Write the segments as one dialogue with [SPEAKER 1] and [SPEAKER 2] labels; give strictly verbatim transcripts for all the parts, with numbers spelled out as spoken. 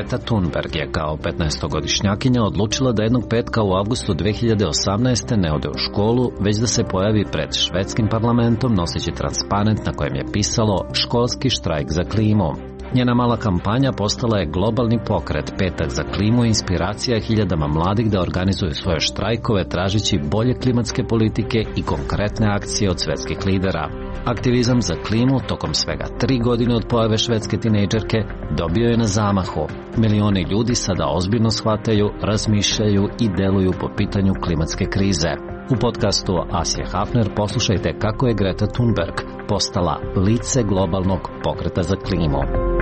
[SPEAKER 1] Greta Thunberg je kao petnaestogodišnjakinja odlučila da jednog petka u avgustu dve hiljade osamnaeste. ne ode u školu, već da se pojavi pred švedskim parlamentom noseći transparent na kojem je pisalo školski štrajk za klimu. Njena mala kampanja postala je globalni pokret Petak za klimu i inspiracija hiljadama mladih da organizuju svoje štrajkove tražeći bolje klimatske politike i konkretne akcije od svetskih lidera. Aktivizam za klimu tokom svega tri godine od pojave švedske tinejdžerke dobio je na zamahu. Milioni ljudi sada ozbiljno shvataju, razmišljaju i deluju po pitanju klimatske krize. U podcastu Asije Hafner poslušajte kako je Greta Thunberg postala lice globalnog pokreta za klimu.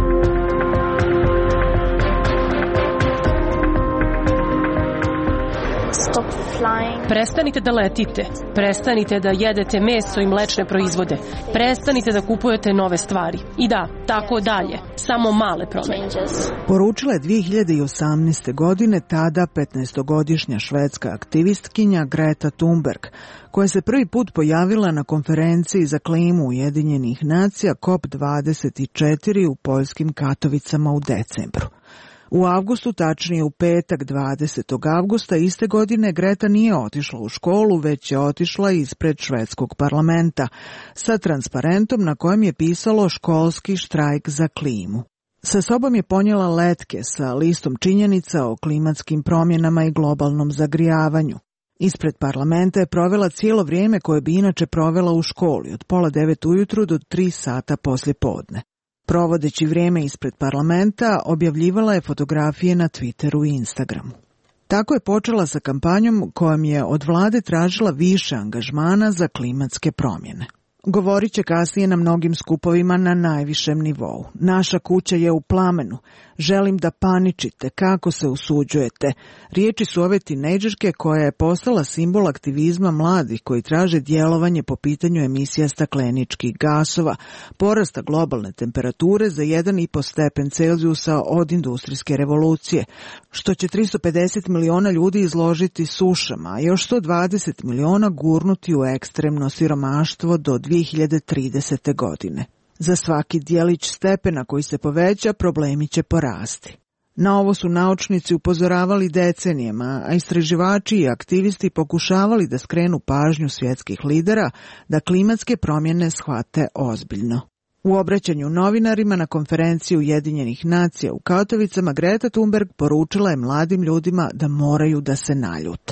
[SPEAKER 2] Prestanite da letite, prestanite da jedete meso i mlečne proizvode, prestanite da kupujete nove stvari. I da, tako dalje, samo male promene.
[SPEAKER 3] Poručila je dve hiljade osamnaeste. godine tada petnaestogodišnja švedska aktivistkinja Greta Thunberg, koja se prvi put pojavila na konferenciji za klimu Ujedinjenih nacija C O P dvadeset četiri u poljskim Katovicama u decembru. U avgustu, tačnije u petak dvadesetog avgusta iste godine, Greta nije otišla u školu, već je otišla ispred švedskog parlamenta sa transparentom na kojem je pisalo školski štrajk za klimu. Sa sobom je ponijela letke sa listom činjenica o klimatskim promjenama i globalnom zagrijavanju. Ispred parlamenta je provela cijelo vrijeme koje bi inače provela u školi, od pola devet ujutru do tri sata poslje podne. Provodeći vrijeme ispred parlamenta, objavljivala je fotografije na Twitteru i Instagramu. Tako je počela sa kampanjom kojom je od vlade tražila više angažmana za klimatske promjene. Govorit će kasnije na mnogim skupovima na najvišem nivou. Naša kuća je u plamenu. Želim da paničite. Kako se usuđujete? Riječi su ove tinejdžerke koja je postala simbol aktivizma mladih koji traže djelovanje po pitanju emisija stakleničkih gasova, porasta globalne temperature za jedan i po stepen Celzijusa od industrijske revolucije, što će tristo pedeset miliona ljudi izložiti sušama, a još sto dvadeset miliona gurnuti u ekstremno siromaštvo do dve hiljade tridesete. godine. Za svaki djelić stepena koji se poveća, problemi će porasti. Na ovo su naučnici upozoravali decenijama, a istraživači i aktivisti pokušavali da skrenu pažnju svjetskih lidera da klimatske promjene shvate ozbiljno. U obraćanju novinarima na konferenciji Ujedinjenih nacija u Katovicama, Greta Thunberg poručila je mladim ljudima da moraju da se naljute.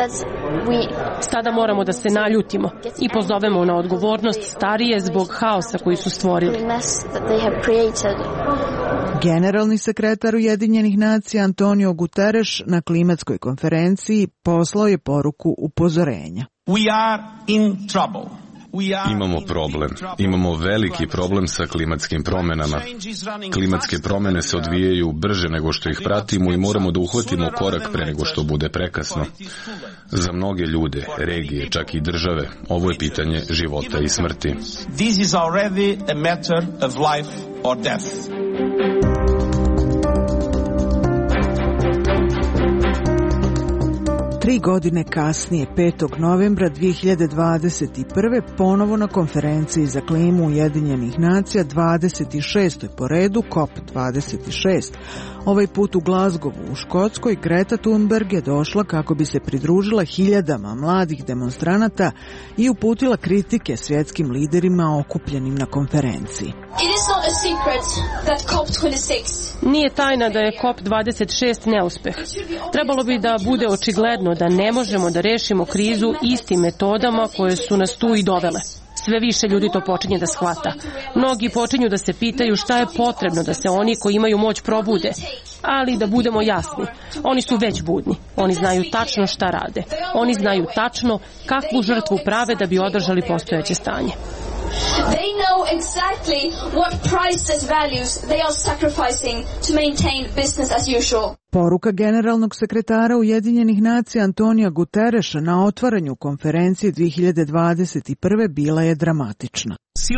[SPEAKER 2] Sada moramo da se naljutimo i pozovemo na odgovornost starije zbog haosa koji su stvorili.
[SPEAKER 3] Generalni sekretar Ujedinjenih nacija Antonio Guterres na klimatskoj konferenciji poslao je poruku upozorenja.
[SPEAKER 4] We are in trouble.
[SPEAKER 5] Imamo problem. Imamo veliki problem sa klimatskim promjenama. Klimatske promjene se odvijaju brže nego što ih pratimo i moramo da uhvatimo korak pre nego što bude prekasno. Za mnoge ljude, regije, čak i države, ovo je pitanje života i smrti.
[SPEAKER 4] This is already a matter of life or death.
[SPEAKER 3] Tri godine kasnije, petog novembra dve hiljade dvadeset prve. ponovo na konferenciji za klimu Ujedinjenih nacija, dvadeset šestoj po redu, C O P dvadeset šest. Ovaj put u Glasgowu u Škotskoj, Greta Thunberg je došla kako bi se pridružila hiljadama mladih demonstranata i uputila kritike svjetskim liderima okupljenim na konferenciji.
[SPEAKER 2] Nije tajna da je C O P dvadeset šest neuspeh. Trebalo bi da bude očigledno da ne možemo da rešimo krizu istim metodama koje su nas tu i dovele. Sve više ljudi to počinje da shvata. Mnogi počinju da se pitaju šta je potrebno da se oni koji imaju moć probude. Ali da budemo jasni, oni su već budni. Oni znaju tačno šta rade. Oni znaju tačno kakvu žrtvu prave da bi održali postojeće stanje.
[SPEAKER 6] They know exactly what priceless values they are sacrificing to maintain business as usual.
[SPEAKER 3] Poruka generalnog sekretara Ujedinjenih nacija Antonija Guterresa na otvaranju konferencije dve hiljade dvadeset prve. bila je dramatična.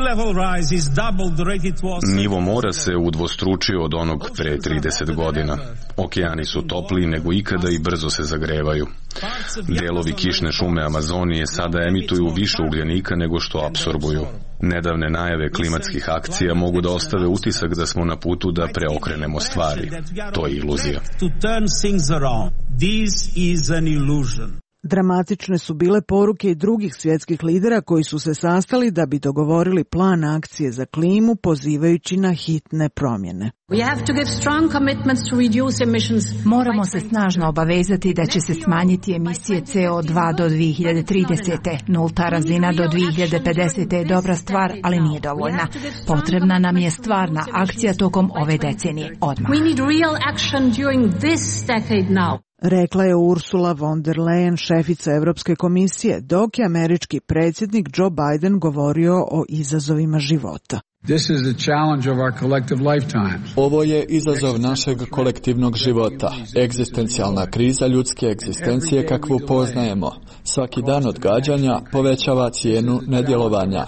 [SPEAKER 5] Nivo mora se udvostručio od onog pre trideset godina. Okeani su topliji nego ikada i brzo se zagrevaju. Delovi kišne šume Amazonije sada emituju više ugljenika nego što apsorbuju. Nedavne najave klimatskih akcija mogu da ostave utisak da smo na putu da preokrenemo stvari. To je iluzija.
[SPEAKER 3] Dramatične su bile poruke i drugih svjetskih lidera koji su se sastali da bi dogovorili plan akcije za klimu pozivajući na hitne promjene.
[SPEAKER 7] Moramo se snažno obavezati da će se smanjiti emisije C O dva do dvije hiljade tridesete. Nulta razina do dvije hiljade pedesete je dobra stvar, ali nije dovoljna. Potrebna nam je stvarna akcija tokom ove decenije odmah.
[SPEAKER 3] Rekla je Ursula von der Leyen, šefica Europske komisije, dok je američki predsjednik Joe Biden govorio o izazovima života.
[SPEAKER 8] Ovo je izazov našeg kolektivnog života, egzistencijalna kriza ljudske egzistencije kakvu poznajemo. Svaki dan odgađanja povećava cijenu nedjelovanja.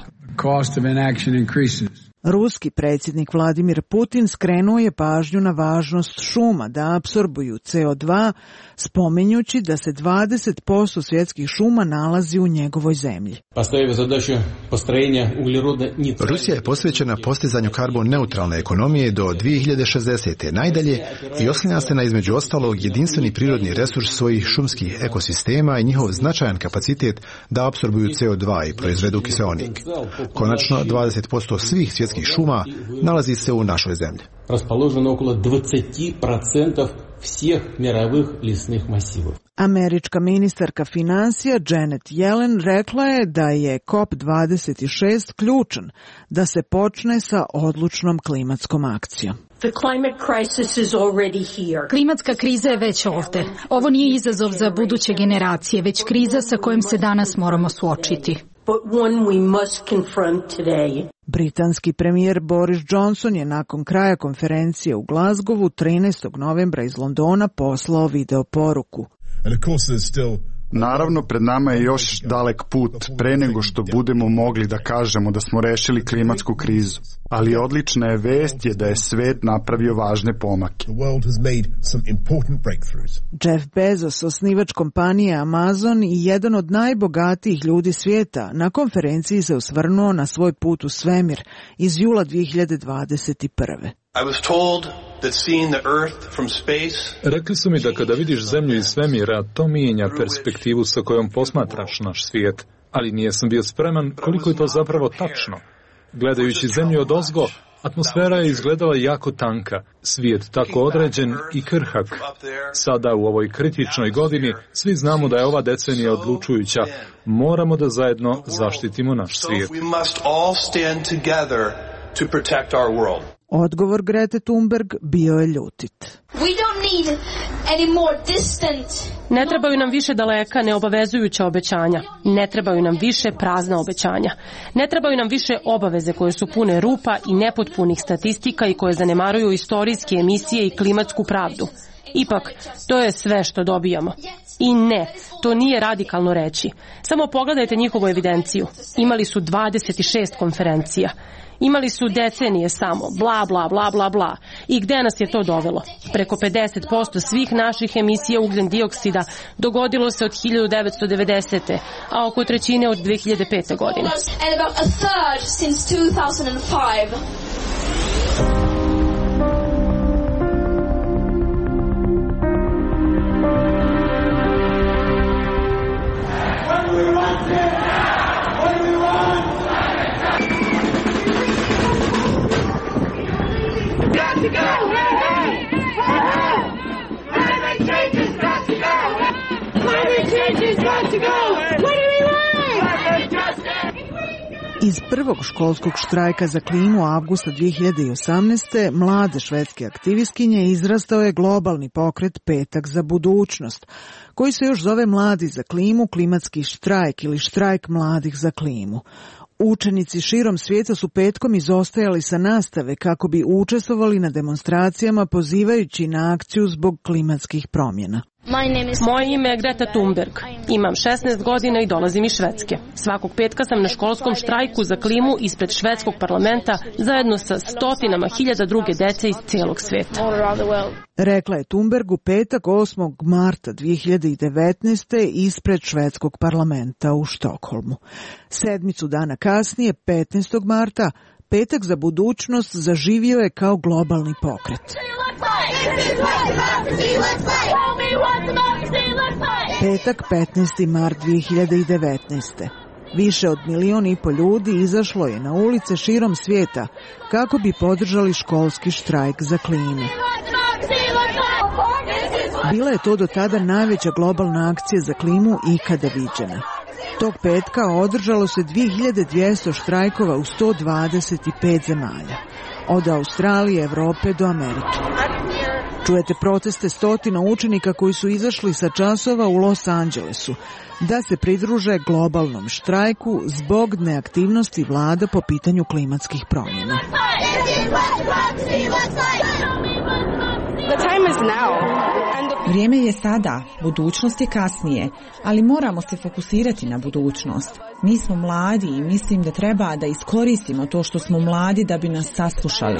[SPEAKER 3] Ruski predsjednik Vladimir Putin skrenuo je pažnju na važnost šuma da apsorbuju C O dva, spominjući da se dvadeset posto svjetskih šuma nalazi u njegovoj zemlji.
[SPEAKER 9] Rusija je posvećena postizanju karbon neutralne ekonomije do dvije hiljade šezdesete najdalje i oslanja se na između ostalog jedinstveni prirodni resurs svojih šumskih ekosistema i njihov značajan kapacitet da apsorbuju C O dva i proizvedu kiseonik. Konačno, dvadeset posto svih svjetskih šuma nalazi se u našoj zemlji.
[SPEAKER 10] Расположено около двадцать процентов всех мировых лесных массивов.
[SPEAKER 3] Američka ministarka financija Janet Yellen rekla je da je C O P dvadeset šest ključan da se počne sa odlučnom klimatskom akcijom.
[SPEAKER 7] Klimatska kriza je već ovdje. Ovo nije izazov za buduće generacije, već kriza sa kojom se danas moramo suočiti.
[SPEAKER 3] Britanski premijer Boris Johnson je nakon kraja konferencije u Glasgowu trinaestog novembra iz Londona poslao video poruku.
[SPEAKER 11] Naravno, pred nama je još dalek put pre nego što budemo mogli da kažemo da smo rešili klimatsku krizu. Ali odlična je vest je da je svet napravio važne pomake.
[SPEAKER 3] Jeff Bezos, osnivač kompanije Amazon i jedan od najbogatijih ljudi svijeta, na konferenciji se osvrnuo na svoj put u svemir iz jula dvije hiljade dvadeset prve.
[SPEAKER 12] Rekli su mi da kada vidiš zemlju iz svemira, to mijenja perspektivu sa kojom posmatraš naš svijet, ali nisam bio spreman koliko je to zapravo tačno. Gledajući zemlju odozgo, atmosfera je izgledala jako tanka, svijet tako određen i krhak. Sada u ovoj kritičnoj godini svi znamo da je ova decenija odlučujuća. Moramo da zajedno zaštitimo naš svijet.
[SPEAKER 3] Odgovor Grete Thunberg bio je ljutit.
[SPEAKER 2] Ne trebaju nam više daleka neobavezujuća obećanja. Ne trebaju nam više prazna obećanja. Ne trebaju nam više obaveze koje su pune rupa i nepotpunih statistika i koje zanemaruju istorijske emisije i klimatsku pravdu. Ipak, to je sve što dobijamo. I ne, to nije radikalno reći. Samo pogledajte njihovu evidenciju. Imali su dvadeset šest konferencija. Imali su decenije samo, bla, bla, bla, bla, bla. I gde nas je to dovelo? Preko pedeset posto svih naših emisija ugljen dioksida dogodilo se od hiljadu devetsto devedesete. a oko trećine od dvije hiljade pete. godine.
[SPEAKER 3] Iz prvog školskog štrajka za klimu avgusta dvije hiljade osamnaeste. mlade švedske aktivistkinje izrastao je globalni pokret Petak za budućnost, koji se još zove Mladi za klimu, klimatski štrajk ili štrajk mladih za klimu. Učenici širom svijeta su petkom izostajali sa nastave kako bi učestvovali na demonstracijama pozivajući na akciju zbog klimatskih promjena.
[SPEAKER 2] Moje ime je Greta Thunberg. Imam šesnaest godina i dolazim iz Švedske. Svakog petka sam na školskom štrajku za klimu ispred švedskog parlamenta zajedno sa stotinama hiljada druge dece iz cijelog sveta.
[SPEAKER 3] Rekla je Thunberg u petak osmog marta dvije hiljade devetnaeste. ispred švedskog parlamenta u Štokholmu. Sedmicu dana kasnije, petnaestog marta, Petak za budućnost zaživio je kao globalni pokret. Petak, petnaesti mart dvije hiljade devetnaeste. Više od milion i po ljudi izašlo je na ulice širom svijeta kako bi podržali školski štrajk za klimu. Bila je to do tada najveća globalna akcija za klimu ikada viđena. Tog petka održalo se dvije hiljade dvjesto štrajkova u sto dvadeset pet zemalja, od Australije, Evrope do Amerike. Čujete proteste stotina učenika koji su izašli sa časova u Los Angelesu da se pridruže globalnom štrajku zbog neaktivnosti vlada po pitanju klimatskih promjena.
[SPEAKER 13] Vrijeme je sada, budućnost je kasnije, ali moramo se fokusirati na budućnost. Mi smo mladi i mislim da treba da iskoristimo to što smo mladi da bi nas saslušali.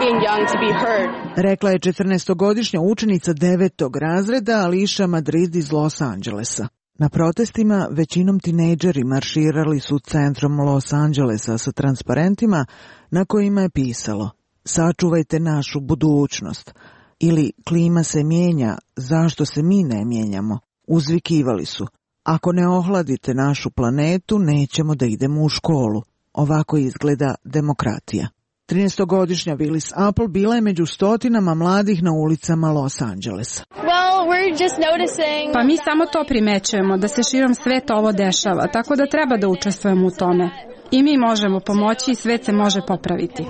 [SPEAKER 3] Rekla je četrnaestogodišnja učenica devetog razreda Alicia Madrid iz Los Angelesa. Na protestima većinom tinejdžeri marširali su centrom Los Angelesa sa transparentima na kojima je pisalo: "Sačuvajte našu budućnost" ili "Klima se mijenja, zašto se mi ne mijenjamo?" Uzvikivali su: "Ako ne ohladite našu planetu, nećemo da idemo u školu." Ovako izgleda demokratija. trinaestogodišnja Willis Apple bila je među stotinama mladih na ulicama Los Angelesa.
[SPEAKER 14] Pa mi samo to primećujemo, da se širom sveta ovo dešava, tako da treba da učestvujemo u tome. I mi možemo pomoći i svet se može popraviti.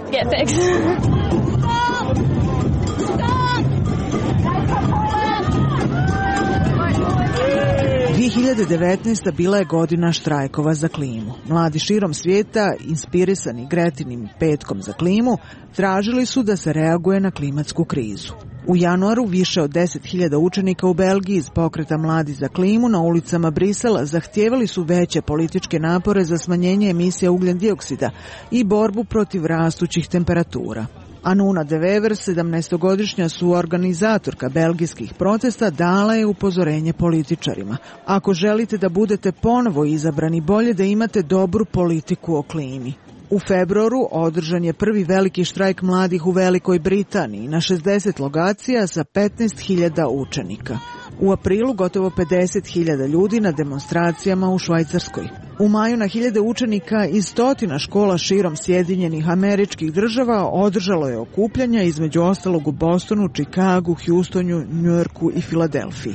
[SPEAKER 3] dvije hiljade devetnaesta. bila je godina štrajkova za klimu. Mladi širom svijeta, inspirisani Gretinim petkom za klimu, tražili su da se reaguje na klimatsku krizu. U januaru više od deset hiljada učenika u Belgiji iz pokreta Mladi za klimu na ulicama Brisela zahtijevali su veće političke napore za smanjenje emisija ugljen dioksida i borbu protiv rastućih temperatura. Anuna de Wever, sedamnaestogodišnja suorganizatorka belgijskih protesta, dala je upozorenje političarima: "Ako želite da budete ponovo izabrani, bolje da imate dobru politiku o klimi." U februaru održan je prvi veliki štrajk mladih u Velikoj Britaniji na šezdeset lokacija sa petnaest hiljada učenika. U aprilu gotovo pedeset hiljada ljudi na demonstracijama u Švajcarskoj. U maju na hiljade učenika iz stotina škola širom Sjedinjenih Američkih Država održalo je okupljanja, između ostalog u Bostonu, Čikagu, Houstonu, Njujorku i Filadelfiji.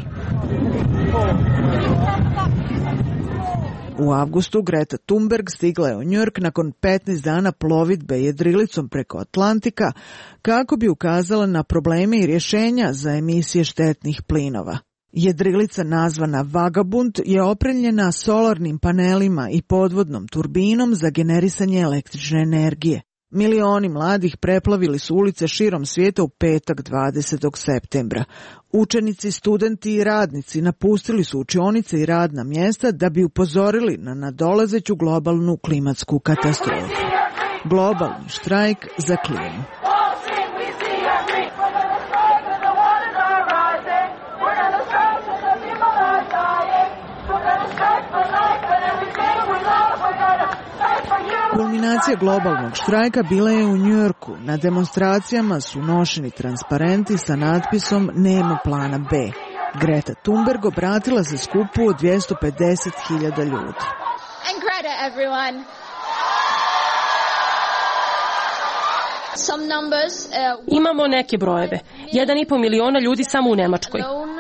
[SPEAKER 3] U avgustu Greta Thunberg stigla je u Njujork nakon petnaest dana plovidbe jedrilicom preko Atlantika kako bi ukazala na probleme i rješenja za emisije štetnih plinova. Jedrilica nazvana Vagabund je opremljena solarnim panelima i podvodnom turbinom za generisanje električne energije. Milioni mladih preplavili su ulice širom svijeta u petak dvadesetog septembra. Učenici, studenti i radnici napustili su učionice i radna mjesta da bi upozorili na nadolazeću globalnu klimatsku katastrofu. Globalni štrajk za klimu. Kulminacija globalnog štrajka bila je u Njujorku. Na demonstracijama su nošeni transparenti sa natpisom "Nema plana B". Greta Thunberg obratila se skupu od dvjesto pedeset hiljada ljudi.
[SPEAKER 6] And Greta, everyone. Some numbers, uh,
[SPEAKER 2] Imamo neke brojeve. Jedan i po miliona ljudi samo u Nemačkoj.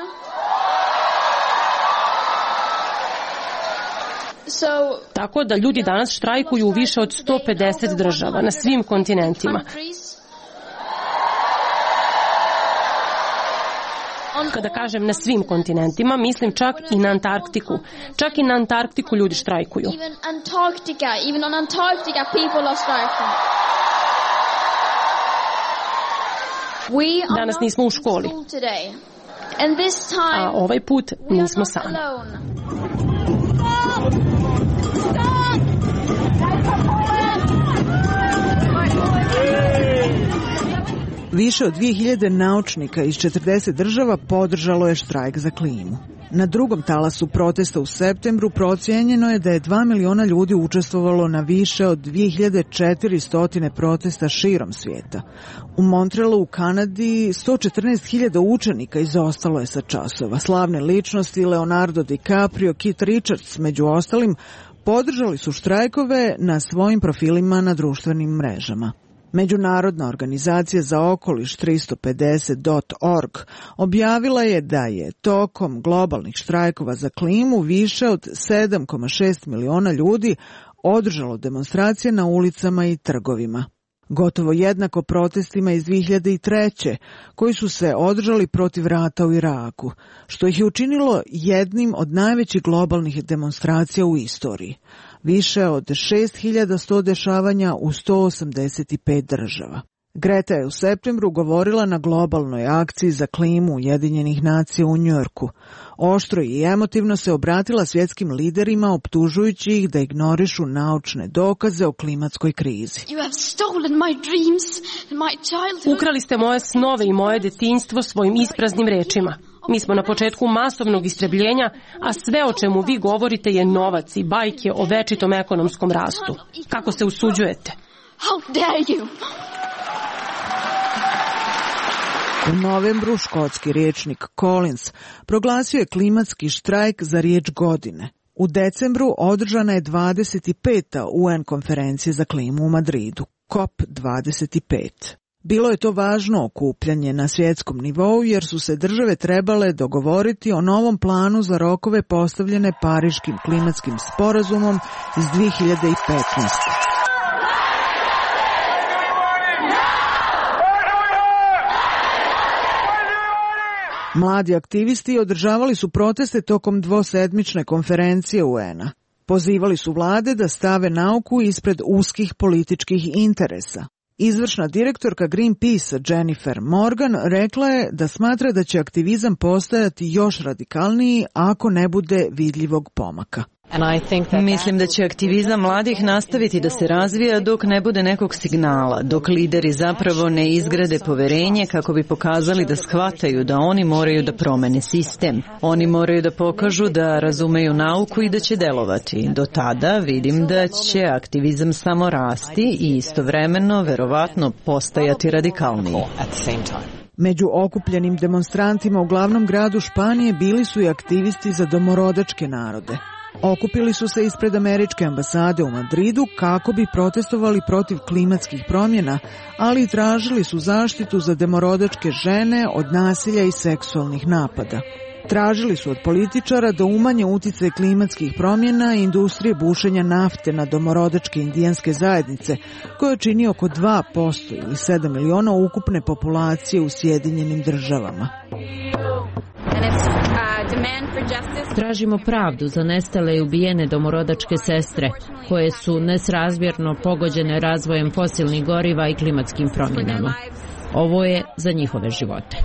[SPEAKER 6] So,
[SPEAKER 2] Tako da ljudi danas štrajkuju u više od sto pedeset država na svim kontinentima. Kada kažem na svim kontinentima, mislim čak i na Antarktiku. Čak i na Antarktiku ljudi štrajkuju.
[SPEAKER 6] even Antarctica, even on Antarctica people are striking. We are
[SPEAKER 2] Danas nismo u školi.
[SPEAKER 6] not today.
[SPEAKER 2] A ovaj put nismo sami.
[SPEAKER 3] Više od dvije hiljade naučnika iz četrdeset država podržalo je štrajk za klimu. Na drugom talasu protesta u septembru procijenjeno je da je dva miliona ljudi učestvovalo na više od dvije hiljade četiristo protesta širom svijeta. U Montrealu u Kanadi sto četrnaest hiljada učenika izostalo je sa časova. Slavne ličnosti Leonardo DiCaprio, Keith Richards među ostalim podržali su štrajkove na svojim profilima na društvenim mrežama. Međunarodna organizacija za okoliš tristo pedeset dot org objavila je da je tokom globalnih štrajkova za klimu više od sedam zarez šest miliona ljudi održalo demonstracije na ulicama i trgovima. Gotovo jednako protestima iz dvije hiljade treće koji su se održali protiv rata u Iraku, što ih je učinilo jednim od najvećih globalnih demonstracija u istoriji. Više od šest hiljada sto dešavanja u sto osamdeset pet država. Greta je u septembru govorila na globalnoj akciji za klimu Ujedinjenih nacija u Njujorku. Oštro i emotivno se obratila svjetskim liderima optužujući ih da ignorišu naučne dokaze o klimatskoj krizi.
[SPEAKER 2] Ukrali ste moje snove i moje detinjstvo svojim ispraznim rečima. Mi smo na početku masovnog istrebljenja, a sve o čemu vi govorite je novac i bajke o večitom ekonomskom rastu. Kako se usuđujete?
[SPEAKER 6] How dare you?
[SPEAKER 3] U novembru škotski rječnik Collins proglasio je klimatski štrajk za riječ godine. U decembru održana je dvadeset peta U N konferencija za klimu u Madridu, C O P dvadeset pet. Bilo je to važno okupljanje na svjetskom nivou jer su se države trebale dogovoriti o novom planu za rokove postavljene Pariškim klimatskim sporazumom iz dvije hiljade petnaeste. Mladi aktivisti održavali su proteste tokom dvosedmične konferencije U N-a. Pozivali su vlade da stave nauku ispred uskih političkih interesa. Izvršna direktorka Greenpeace Jennifer Morgan rekla je da smatra da će aktivizam postajati još radikalniji ako ne bude vidljivog pomaka.
[SPEAKER 15] Mislim da će aktivizam mladih nastaviti da se razvija dok ne bude nekog signala, dok lideri zapravo ne izgrade poverenje kako bi pokazali da shvataju da oni moraju da promene sistem. Oni moraju da pokažu da razumeju nauku i da će delovati. Do tada vidim da će aktivizam samo rasti i istovremeno verovatno postajati radikalniji.
[SPEAKER 3] Među okupljenim demonstrantima u glavnom gradu Španije bili su i aktivisti za domorodačke narode. Okupili su se ispred američke ambasade u Madridu kako bi protestovali protiv klimatskih promjena, ali i tražili su zaštitu za domorodačke žene od nasilja i seksualnih napada. Tražili su od političara da umanje uticaj klimatskih promjena i industrije bušenja nafte na domorodačke indijanske zajednice, koje čini oko dva posto ili sedam miliona ukupne populacije u Sjedinjenim državama.
[SPEAKER 16] Tražimo pravdu za nestale i ubijene domorodačke sestre, koje su nesrazmjerno pogođene razvojem fosilnih goriva i klimatskim promjenama. Ovo je za njihove živote.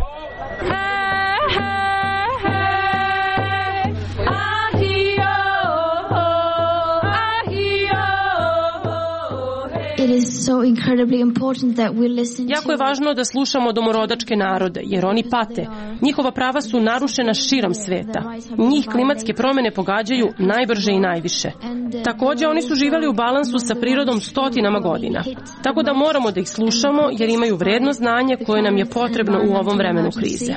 [SPEAKER 2] Jako je važno da slušamo domorodačke narode, jer oni pate. Njihova prava su narušena širom sveta. Njih klimatske promjene pogađaju najbrže i najviše. Također, oni su živjeli u balansu sa prirodom stotinama godina. Tako da moramo da ih slušamo, jer imaju vredno znanje koje nam je potrebno u ovom vremenu krize.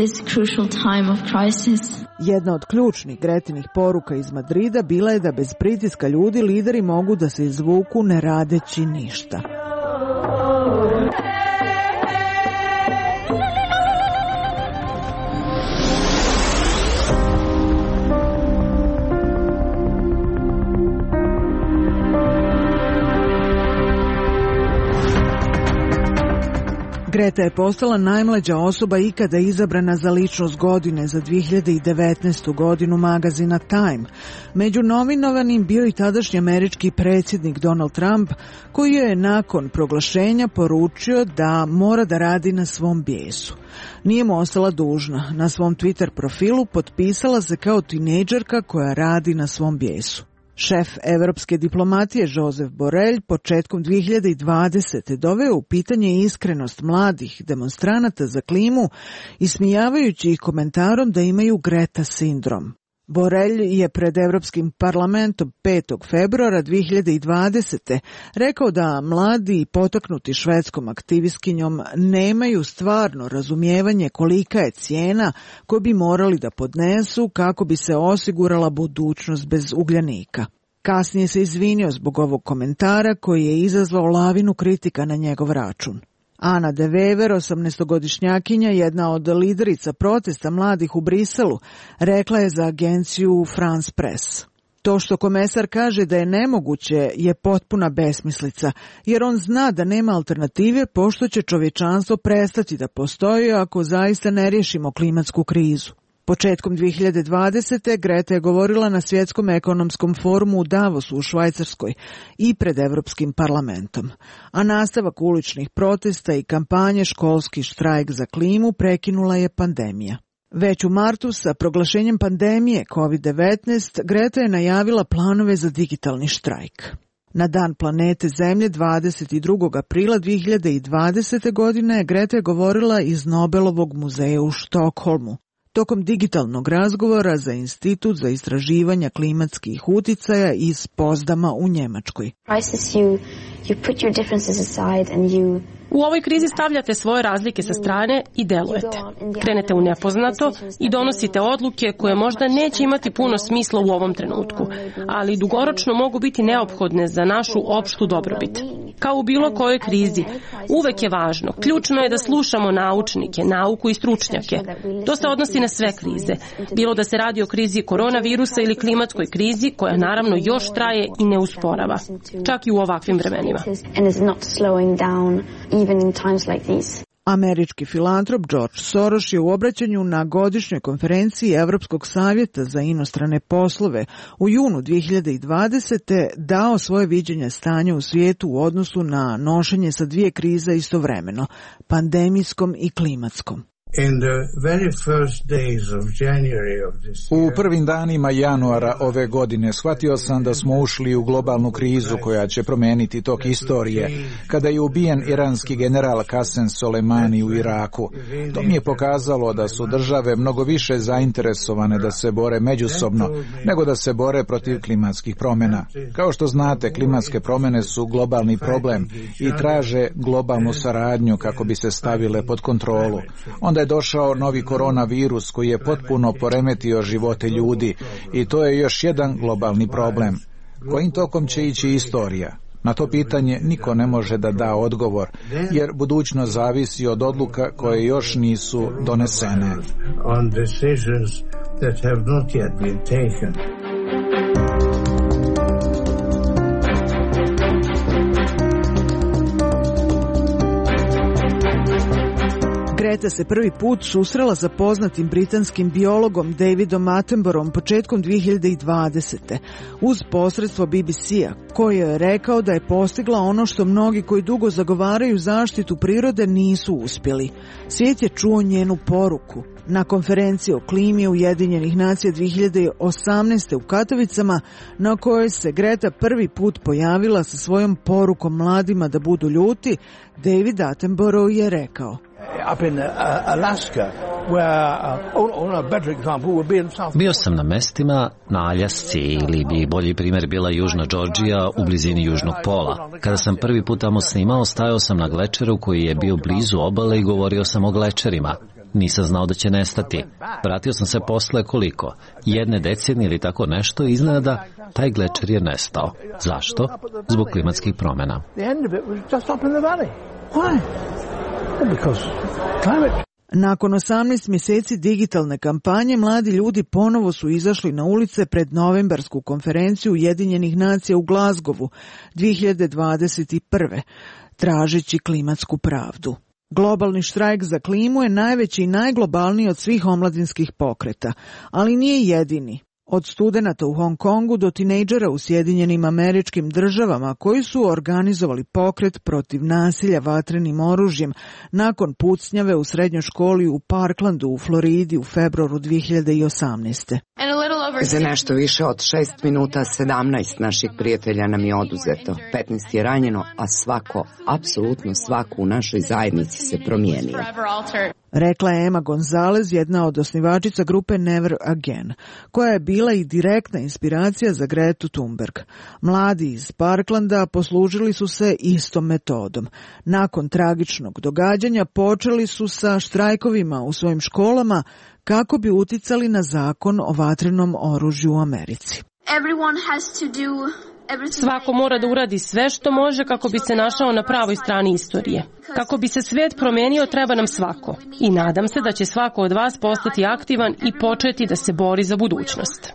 [SPEAKER 3] Jedna od ključnih Gretinih poruka iz Madrida bila je da bez pritiska ljudi lideri mogu da se izvuku ne radeći ništa. Greta je postala najmlađa osoba ikada izabrana za ličnost godine za dvije hiljade devetnaestu godinu magazina Time. Među nominovanim bio i tadašnji američki predsjednik Donald Trump, koji je nakon proglašenja poručio da mora da radi na svom bijesu. Nije mu ostala dužna. Na svom Twitter profilu potpisala se kao tinejdžerka koja radi na svom bijesu. Šef evropske diplomatije Josep Borrell početkom dvije hiljade dvadesete doveo u pitanje iskrenost mladih demonstranata za klimu, ismijavajući ih komentarom da imaju Greta sindrom. Borrell je pred Evropskim parlamentom petog februara dvije hiljade dvadesete rekao da mladi i potaknuti švedskom aktivistkinjom nemaju stvarno razumijevanje kolika je cijena koju bi morali da podnesu kako bi se osigurala budućnost bez ugljanika. Kasnije se izvinio zbog ovog komentara koji je izazvao lavinu kritika na njegov račun. Ana de Wever, osamnaestogodišnjakinja, jedna od liderica protesta mladih u Briselu, rekla je za agenciju France Press: to što komesar kaže da je nemoguće je potpuna besmislica, jer on zna da nema alternative pošto će čovječanstvo prestati da postoji ako zaista ne riješimo klimatsku krizu. Početkom dvije hiljade dvadesete Greta je govorila na Svjetskom ekonomskom forumu u Davosu u Švajcarskoj i pred Evropskim parlamentom. A nastavak uličnih protesta i kampanje Školski štrajk za klimu prekinula je pandemija. Već u martu sa proglašenjem pandemije kovid devetnaest Greta je najavila planove za digitalni štrajk. Na Dan planete Zemlje dvadeset drugog aprila dvije hiljade dvadesete godine Greta je govorila iz Nobelovog muzeja u Štokholmu. Tokom digitalnog razgovora za Institut za istraživanja klimatskih uticaja iz Pozdama u Njemačkoj.
[SPEAKER 2] U ovoj krizi stavljate svoje razlike sa strane i delujete. Krenete u nepoznato i donosite odluke koje možda neće imati puno smisla u ovom trenutku, ali dugoročno mogu biti neophodne za našu opštu dobrobit. Kao u bilo kojoj krizi, uvek je važno, ključno je da slušamo naučnike, nauku i stručnjake. To se odnosi na sve krize, bilo da se radi o krizi koronavirusa ili klimatskoj krizi, koja naravno još traje i ne usporava, čak i u ovakvim vremenima.
[SPEAKER 3] Američki filantrop George Soros je u obraćanju na godišnjoj konferenciji Evropskog savjeta za inostrane poslove u junu dvije hiljade dvadesete dao svoje viđenje stanja u svijetu u odnosu na nošenje sa dvije krize istovremeno, pandemijskom i klimatskom.
[SPEAKER 17] U prvim danima januara ove godine shvatio sam da smo ušli u globalnu krizu koja će promijeniti tok istorije, kada je ubijen iranski general Qasem Soleimani u Iraku. To mi je pokazalo da su države mnogo više zainteresovane da se bore međusobno nego da se bore protiv klimatskih promjena. Kao što znate, klimatske promjene su globalni problem i traže globalnu saradnju kako bi se stavile pod kontrolu. Onda je došao novi koronavirus koji je potpuno poremetio živote ljudi i to je još jedan globalni problem. Kojim tokom će ići istorija? Na to pitanje niko ne može da da odgovor, jer budućnost zavisi od odluka koje još nisu donesene.
[SPEAKER 3] Greta se prvi put susrela sa poznatim britanskim biologom Davidom Attenboroughom početkom dvije hiljade dvadesete uz posredstvo B B C-a, koji je rekao da je postigla ono što mnogi koji dugo zagovaraju zaštitu prirode nisu uspjeli. Svijet je čuo njenu poruku. Na konferenciji o klimi Ujedinjenih nacija dvije hiljade osamnaeste u Katovicama, na kojoj se Greta prvi put pojavila sa svojom porukom mladima da budu ljuti, David Attenborough je rekao:
[SPEAKER 1] Bio sam na mestima na Aljasci, ili bi bolji primjer bila Južna Džordžija u blizini Južnog pola. Kada sam prvi put tamo snimao, stajao sam na glečeru koji je bio blizu obale i govorio sam o glečerima. Nisam znao da će nestati. Vratio sam se posle koliko? Jedne decenije ili tako nešto, iznenada taj glečer je nestao. Zašto? Zbog klimatskih promjena.
[SPEAKER 3] Nakon osamnaest mjeseci digitalne kampanje, mladi ljudi ponovo su izašli na ulice pred novembarsku konferenciju Ujedinjenih nacija u Glazgovu dvije hiljade dvadeset prve, tražeći klimatsku pravdu. Globalni štrajk za klimu je najveći i najglobalniji od svih omladinskih pokreta, ali nije jedini. Od studenata u Hong Kongu do tinejdžera u Sjedinjenim Američkim Državama koji su organizovali pokret protiv nasilja vatrenim oružjem nakon pucnjave u srednjoj školi u Parklandu u Floridi u februaru dvije hiljade osamnaeste.
[SPEAKER 18] Za nešto više od šest minuta sedamnaest naših prijatelja nam je oduzeto, petnaest je ranjeno, a svako, apsolutno svako u našoj zajednici se promijenio.
[SPEAKER 3] Rekla je Emma Gonzalez, jedna od osnivačica grupe Never Again, koja je bila i direktna inspiracija za Gretu Thunberg. Mladi iz Parklanda poslužili su se istom metodom. Nakon tragičnog događanja počeli su sa štrajkovima u svojim školama kako bi uticali na zakon o vatrenom oružju u Americi.
[SPEAKER 2] Svako mora da uradi sve što može kako bi se našao na pravoj strani istorije. Kako bi se svet promenio, treba nam svako. I nadam se da će svako od vas postati aktivan i početi da se bori za budućnost.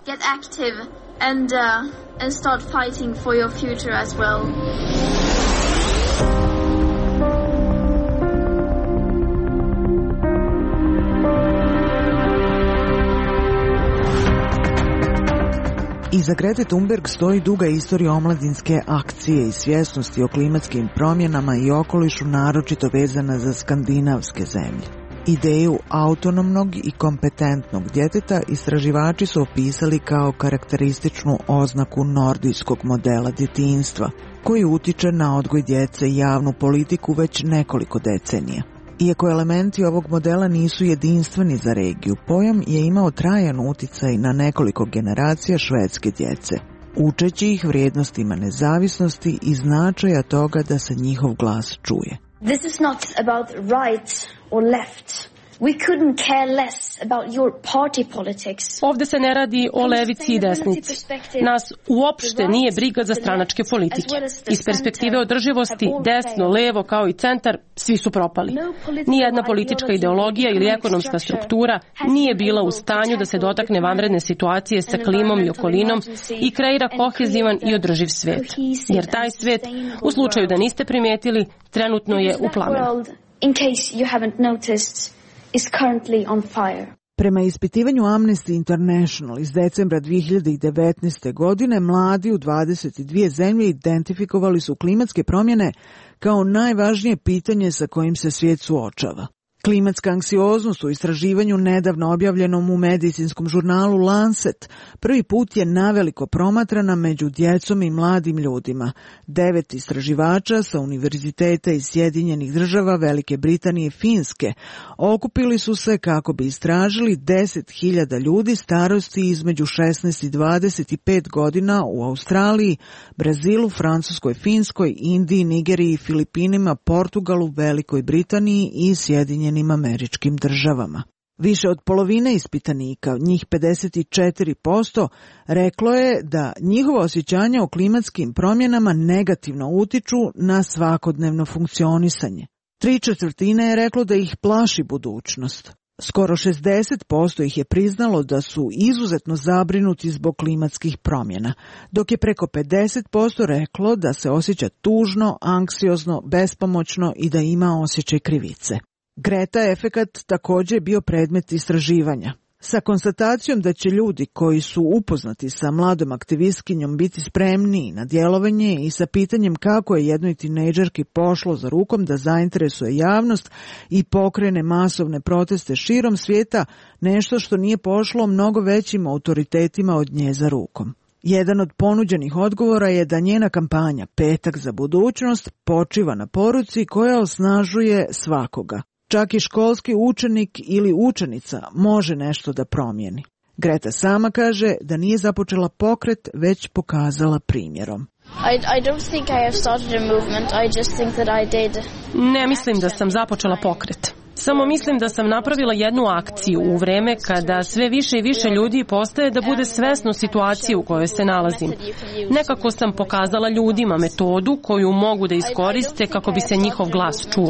[SPEAKER 3] Iza Grete Thunberg stoji duga istorija omladinske akcije i svjesnosti o klimatskim promjenama i okolišu, naročito vezana za skandinavske zemlje. Ideju autonomnog i kompetentnog djeteta istraživači su opisali kao karakterističnu oznaku nordijskog modela djetinjstva, koji utiče na odgoj djece i javnu politiku već nekoliko decenija. Iako elementi ovog modela nisu jedinstveni za regiju, pojam je imao trajan uticaj na nekoliko generacija švedske djece, učeći ih vrijednostima nezavisnosti i značaja toga da se njihov glas čuje.
[SPEAKER 6] This is not about right or left. We couldn't care less about your party politics.
[SPEAKER 2] Ovde se ne radi o levici i desnici. Nas uopšte nije briga za stranačke politike. Iz perspektive održivosti, desno, levo kao i centar, svi su propali. Nijedna politička ideologija ili ekonomska struktura nije bila u stanju da se dotakne vanredne situacije sa klimom i okolinom i kreira kohezivan i održiv svet. Jer taj svet, u slučaju da niste primetili, trenutno je u plamenu.
[SPEAKER 6] In case you haven't noticed, is currently on fire.
[SPEAKER 3] Prema ispitivanju Amnesty International iz decembra dvije hiljade devetnaeste. godine, mladi u dvadeset dvije zemlje identifikovali su klimatske promjene kao najvažnije pitanje sa kojim se svijet suočava. Klimatska anksioznost u istraživanju nedavno objavljenom u medicinskom žurnalu Lancet prvi put je naveliko promatrana među djecom i mladim ljudima. Devet istraživača sa univerziteta iz Sjedinjenih Država, Velike Britanije i Finske okupili su se kako bi istražili deset hiljada ljudi starosti između šesnaest i dvadeset pet godina u Australiji, Brazilu, Francuskoj, Finskoj, Indiji, Nigeriji, Filipinima, Portugalu, Velikoj Britaniji i Sjedinjenim Američkim Državama. Više od polovine ispitanika, njih pedeset četiri posto, reklo je da njihova osjećanja o klimatskim promjenama negativno utiču na svakodnevno funkcionisanje. Tri četvrtine je reklo da ih plaši budućnost. Skoro šezdeset posto ih je priznalo da su izuzetno zabrinuti zbog klimatskih promjena, dok je preko pedeset posto reklo da se osjeća tužno, anksiozno, bespomoćno i da ima osjećaj krivice. Greta efekat također je bio predmet istraživanja. Sa konstatacijom da će ljudi koji su upoznati sa mladom aktivistkinjom biti spremniji na djelovanje i sa pitanjem kako je jednoj tinejdžerki pošlo za rukom da zainteresuje javnost i pokrene masovne proteste širom svijeta, nešto što nije pošlo mnogo većim autoritetima od nje za rukom. Jedan od ponuđenih odgovora je da njena kampanja Petak za budućnost počiva na poruci koja osnažuje svakoga. Čak i školski učenik ili učenica može nešto da promijeni. Greta sama kaže da nije započela pokret, već pokazala primjerom.
[SPEAKER 6] I, I don't think I have started a movement. I just think that I did.
[SPEAKER 2] Ne mislim da sam započela pokret. Samo mislim da sam napravila jednu akciju u vreme kada sve više i više ljudi postaje da bude svesno situacije u kojoj se nalazim. Nekako sam pokazala ljudima metodu koju mogu da iskoriste kako bi se njihov glas čuo.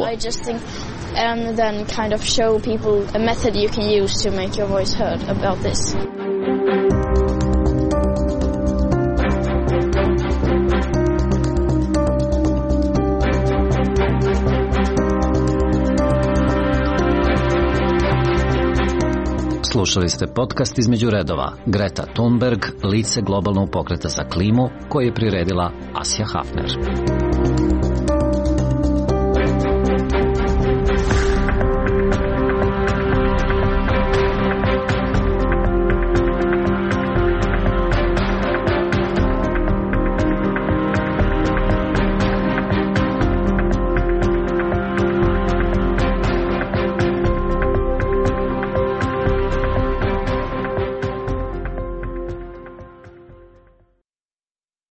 [SPEAKER 6] And then kind of show people a method you can use to make your voice heard about this.
[SPEAKER 1] Slušali ste podcast Između redova. Greta Thunberg, lice globalnog pokreta za klimu, koji je priredila Asja Hafner.